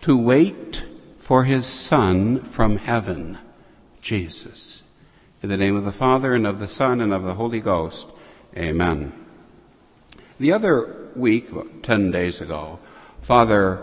to wait for his Son from heaven, Jesus. In the name of the Father, and of the Son, and of the Holy Ghost, amen. The other week, 10 days ago, Father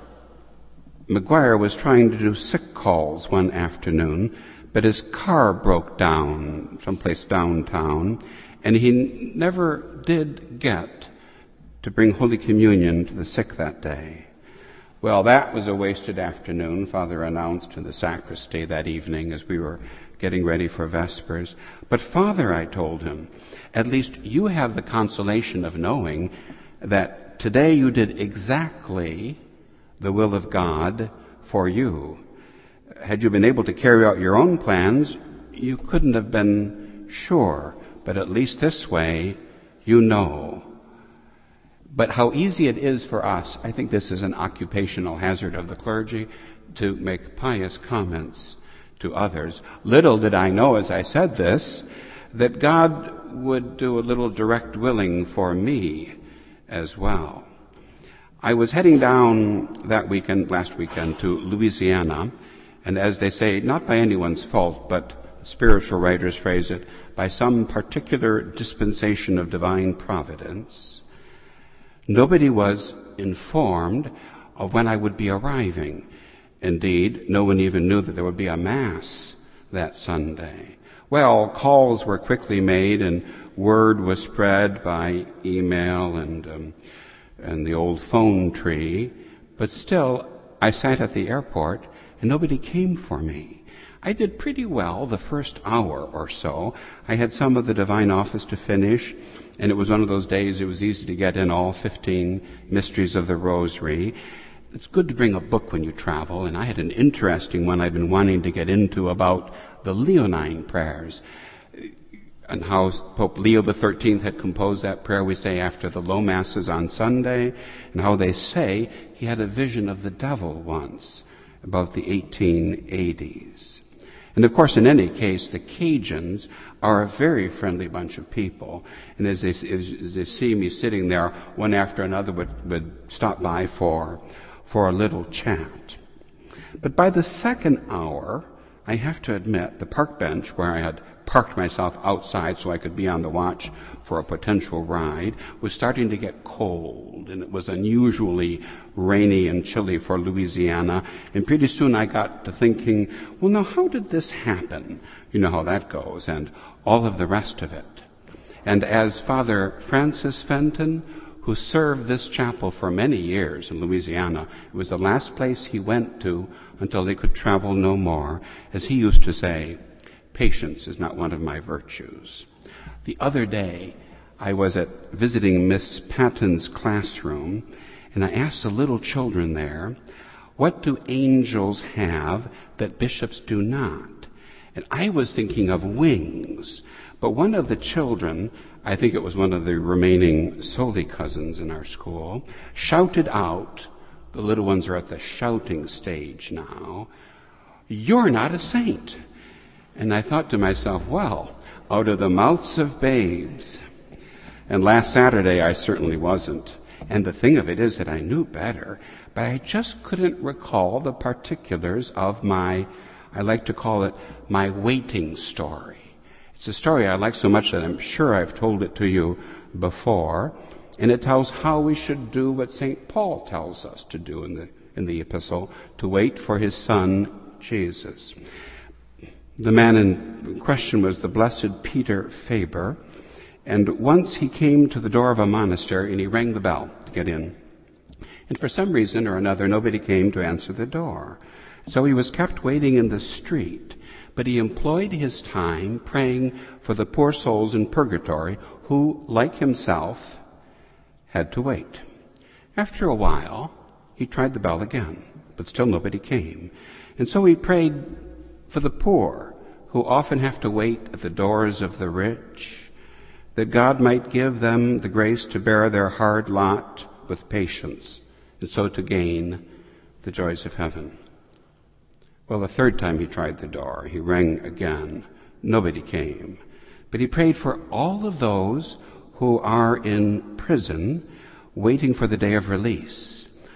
McGuire was trying to do sick calls one afternoon, but his car broke down someplace downtown, and he never did get to bring Holy Communion to the sick that day. Well, that was a wasted afternoon, Father announced in the sacristy that evening as we were getting ready for Vespers. But Father, I told him, at least you have the consolation of knowing that today you did exactly the will of God for you. Had you been able to carry out your own plans, you couldn't have been sure. But at least this way, you know. But how easy it is for us, I think this is an occupational hazard of the clergy, to make pious comments to others. Little did I know as I said this, that God would do a little direct willing for me as well. I was heading down last weekend, to Louisiana, and as they say, not by anyone's fault, but spiritual writers phrase it, by some particular dispensation of divine providence, nobody was informed of when I would be arriving. Indeed, no one even knew that there would be a Mass that Sunday. Well, calls were quickly made and word was spread by email and the old phone tree, but still I sat at the airport and nobody came for me. I did pretty well the first hour or so. I had some of the divine office to finish, and it was one of those days it was easy to get in all 15 mysteries of the Rosary. It's good to bring a book when you travel, and I had an interesting one I've been wanting to get into about the Leonine prayers, and how Pope Leo XIII had composed that prayer we say after the low masses on Sunday, and how they say he had a vision of the devil once, about the 1880s. And of course, in any case, the Cajuns are a very friendly bunch of people. And as they see me sitting there, one after another would stop by for a little chat. But by the second hour, I have to admit, the park bench where I had parked myself outside so I could be on the watch for a potential ride was starting to get cold, and it was unusually rainy and chilly for Louisiana. And pretty soon I got to thinking, well, now how did this happen? You know how that goes, and all of the rest of it. And as Father Francis Fenton, who served this chapel for many years in Louisiana, it was the last place he went to until he could travel no more, as he used to say, patience is not one of my virtues. The other day, I was visiting Miss Patton's classroom, and I asked the little children there, what do angels have that bishops do not? And I was thinking of wings, but one of the children, I think it was one of the remaining Soli cousins in our school, shouted out, the little ones are at the shouting stage now, "You're not a saint." And I thought to myself, well, out of the mouths of babes. And last Saturday I certainly wasn't. And the thing of it is that I knew better, but I just couldn't recall the particulars of I like to call it my waiting story. It's a story I like so much that I'm sure I've told it to you before, and it tells how we should do what St. Paul tells us to do in the epistle, to wait for his Son, Jesus. The man in question was the Blessed Peter Faber, and once he came to the door of a monastery and he rang the bell to get in. And for some reason or another, nobody came to answer the door. So he was kept waiting in the street, but he employed his time praying for the poor souls in purgatory who, like himself, had to wait. After a while, he tried the bell again, but still nobody came. And so he prayed for the poor who often have to wait at the doors of the rich, that God might give them the grace to bear their hard lot with patience, and so to gain the joys of heaven. Well, the third time he tried the door, he rang again. Nobody came. But he prayed for all of those who are in prison waiting for the day of release,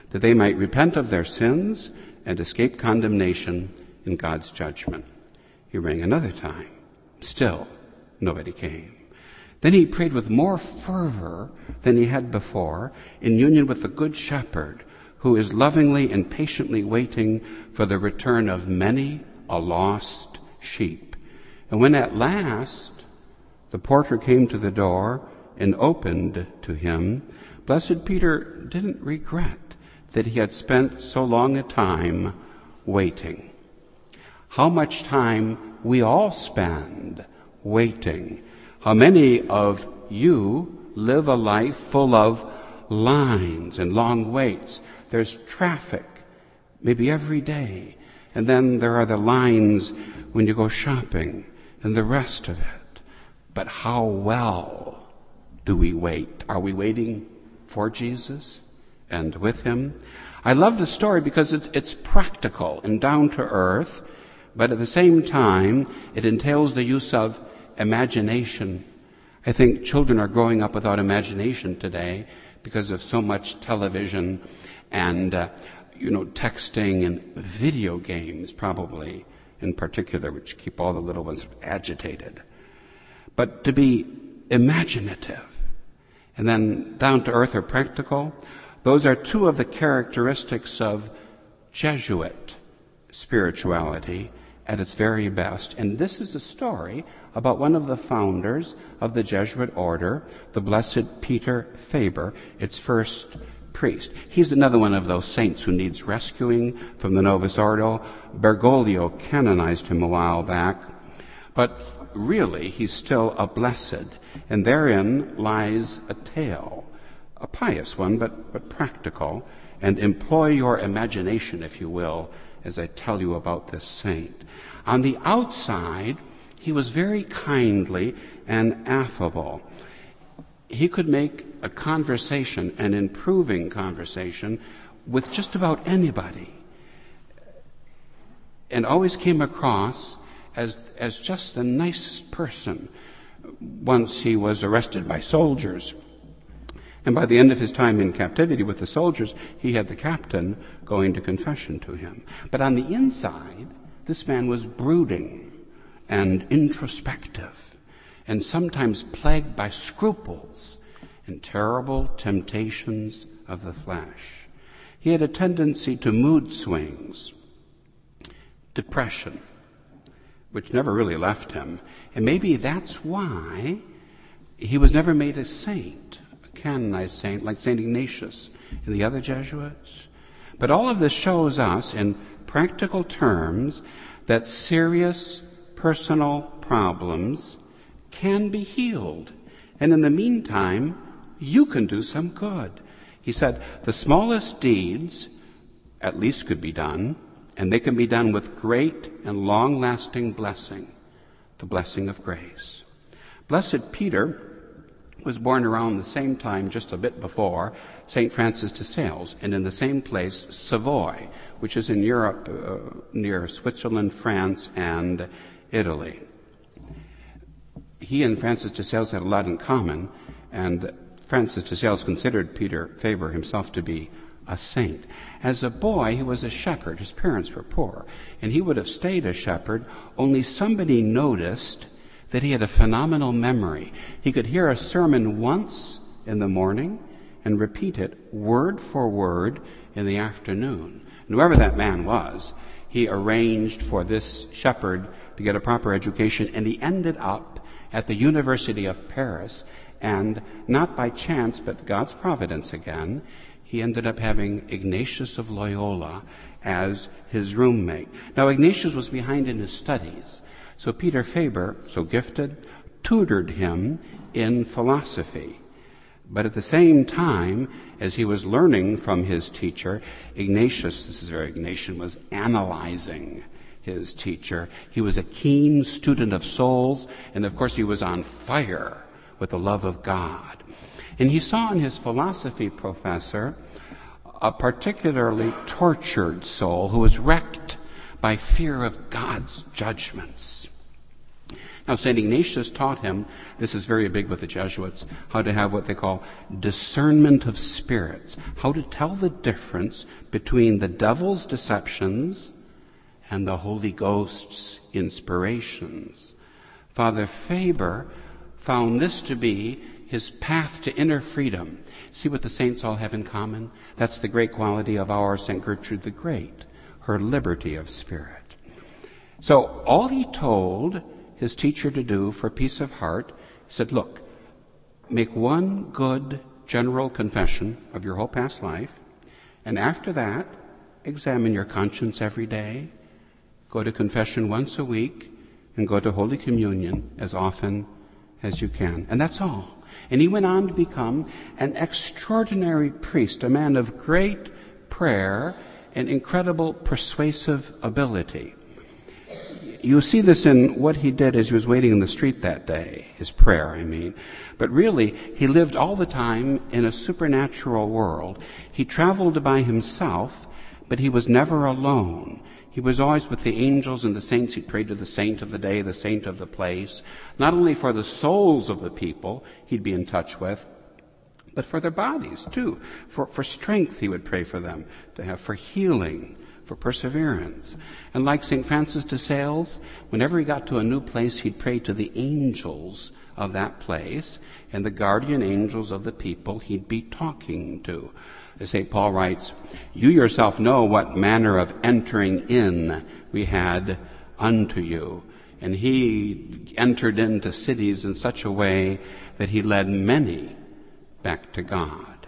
that they might repent of their sins and escape condemnation in God's judgment. He rang another time. Still, nobody came. Then he prayed with more fervor than he had before, in union with the Good Shepherd, who is lovingly and patiently waiting for the return of many a lost sheep. And when at last the porter came to the door and opened to him, Blessed Peter didn't regret that he had spent so long a time waiting. How much time we all spend waiting. How many of you live a life full of lines and long waits? There's traffic, maybe every day. And then there are the lines when you go shopping and the rest of it. But how well do we wait? Are we waiting for Jesus and with him? I love the story because it's practical and down to earth, but at the same time, it entails the use of imagination. I think children are growing up without imagination today because of so much television and, texting and video games probably in particular, which keep all the little ones agitated. But to be imaginative and then down to earth or practical, those are two of the characteristics of Jesuit spirituality at its very best. And this is a story about one of the founders of the Jesuit order, the Blessed Peter Faber, its first priest. He's another one of those saints who needs rescuing from the Novus Ordo. Bergoglio canonized him a while back, but really he's still a blessed, and therein lies a tale, a pious one, but practical, and employ your imagination, if you will, as I tell you about this saint. On the outside, he was very kindly and affable. He could make a conversation, an improving conversation, with just about anybody, and always came across as just the nicest person. Once he was arrested by soldiers, and by the end of his time in captivity with the soldiers, he had the captain going to confession to him. But on the inside, this man was brooding and introspective, and sometimes plagued by scruples and terrible temptations of the flesh. He had a tendency to mood swings, depression, which never really left him. And maybe that's why he was never made a saint, a canonized saint like St. Ignatius and the other Jesuits. But all of this shows us in practical terms that serious personal problems can be healed. And in the meantime, you can do some good. He said, the smallest deeds at least could be done, and they can be done with great and long-lasting blessing, the blessing of grace. Blessed Peter was born around the same time, just a bit before, St. Francis de Sales, and in the same place, Savoy, which is in Europe, near Switzerland, France, and Italy. He and Francis de Sales had a lot in common, and Francis de Sales considered Peter Faber himself to be a saint. As a boy, he was a shepherd. His parents were poor, and he would have stayed a shepherd, only somebody noticed that he had a phenomenal memory. He could hear a sermon once in the morning and repeat it word for word in the afternoon. And whoever that man was, he arranged for this shepherd to get a proper education, and he ended up at the University of Paris, and not by chance, but God's providence again, he ended up having Ignatius of Loyola as his roommate. Now, Ignatius was behind in his studies, so Peter Faber, so gifted, tutored him in philosophy. But at the same time, as he was learning from his teacher, Ignatius, this is very Ignatian, was analyzing his teacher. He was a keen student of souls, and of course he was on fire with the love of God. And he saw in his philosophy professor a particularly tortured soul who was wrecked by fear of God's judgments. Now, St. Ignatius taught him, this is very big with the Jesuits, how to have what they call discernment of spirits, how to tell the difference between the devil's deceptions and the Holy Ghost's inspirations. Father Faber found this to be his path to inner freedom. See what the saints all have in common? That's the great quality of our St. Gertrude the Great, her liberty of spirit. So all he told his teacher to do for peace of heart, he said, look, make one good general confession of your whole past life, and after that, examine your conscience every day, go to confession once a week, and go to Holy Communion as often as you can. And that's all. And he went on to become an extraordinary priest, a man of great prayer and incredible persuasive ability. You see this in what he did as he was waiting in the street that day, his prayer, I mean. But really, he lived all the time in a supernatural world. He traveled by himself, but he was never alone. He was always with the angels and the saints. He prayed to the saint of the day, the saint of the place, not only for the souls of the people he'd be in touch with, but for their bodies too. For strength he would pray for them, to have for healing, for perseverance. And like St. Francis de Sales, whenever he got to a new place, he'd pray to the angels of that place and the guardian angels of the people he'd be talking to. As St. Paul writes, you yourself know what manner of entering in we had unto you. And he entered into cities in such a way that he led many back to God.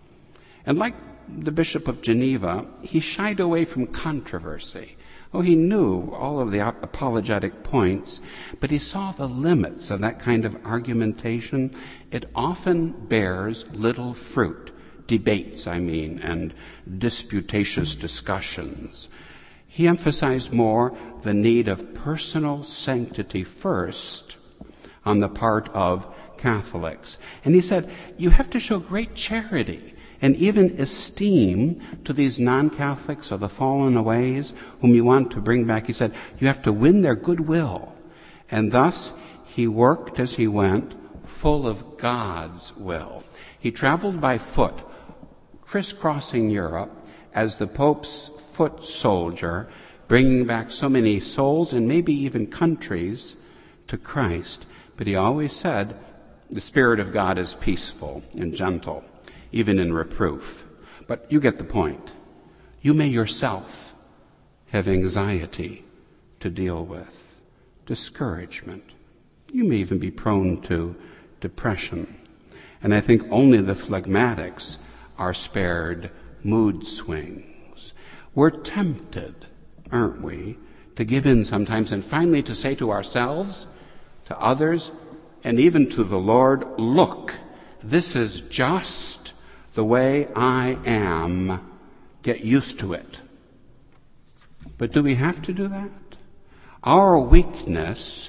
And like the Bishop of Geneva, he shied away from controversy. Oh, he knew all of the apologetic points, but he saw the limits of that kind of argumentation. It often bears little fruit. Debates, and disputatious discussions. He emphasized more the need of personal sanctity first on the part of Catholics. And he said, you have to show great charity and even esteem to these non-Catholics or the fallen aways whom you want to bring back. He said, you have to win their goodwill. And thus, he worked as he went, full of God's will. He traveled by foot, crisscrossing Europe as the Pope's foot soldier, bringing back so many souls and maybe even countries to Christ. But he always said, the Spirit of God is peaceful and gentle, even in reproof. But you get the point. You may yourself have anxiety to deal with, discouragement. You may even be prone to depression. And I think only the phlegmatics are spared mood swings. We're tempted, aren't we, to give in sometimes and finally to say to ourselves, to others, and even to the Lord, look, this is just the way I am. Get used to it. But do we have to do that? Our weaknesses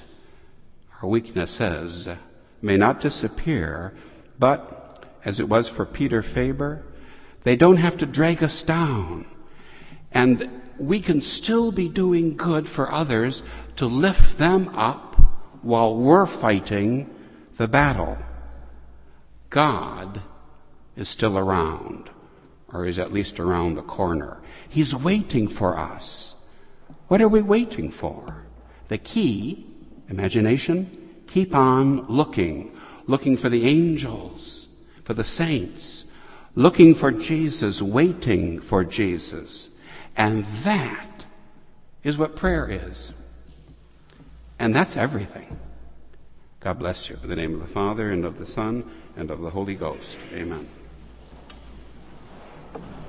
may not disappear, but as it was for Peter Faber, they don't have to drag us down. And we can still be doing good for others to lift them up while we're fighting the battle. God is still around, or is at least around the corner. He's waiting for us. What are we waiting for? The key, imagination, keep on looking for the angels, for the saints, looking for Jesus, waiting for Jesus. And that is what prayer is. And that's everything. God bless you. In the name of the Father, and of the Son, and of the Holy Ghost. Amen.